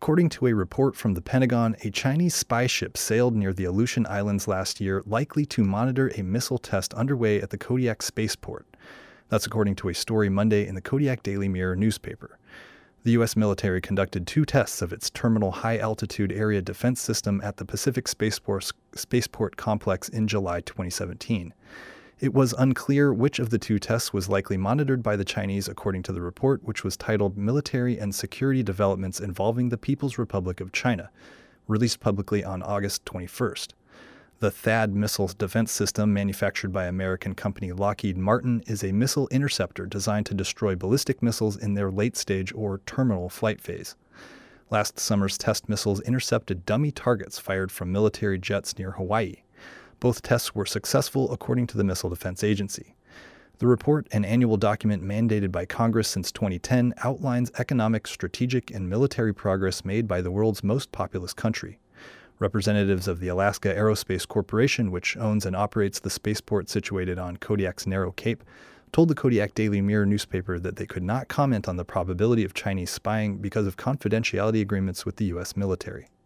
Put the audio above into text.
According to a report from the Pentagon, a Chinese spy ship sailed near the Aleutian Islands last year, likely to monitor a missile test underway at the Kodiak spaceport. That's according to a story Monday in the Kodiak Daily Mirror newspaper. The U.S. military conducted 2 tests of its Terminal High Altitude Area Defense System at the Pacific Spaceport Complex in July 2017. It was unclear which of the 2 tests was likely monitored by the Chinese, according to the report, which was titled Military and Security Developments Involving the People's Republic of China, released publicly on August 21st. The THAAD missile defense system, manufactured by American company Lockheed Martin, is a missile interceptor designed to destroy ballistic missiles in their late-stage or terminal flight phase. Last summer's test missiles intercepted dummy targets fired from military jets near Hawaii. Both tests were successful, according to the Missile Defense Agency. The report, an annual document mandated by Congress since 2010, outlines economic, strategic, and military progress made by the world's most populous country. Representatives of the Alaska Aerospace Corporation, which owns and operates the spaceport situated on Kodiak's narrow cape, told the Kodiak Daily Mirror newspaper that they could not comment on the probability of Chinese spying because of confidentiality agreements with the U.S. military.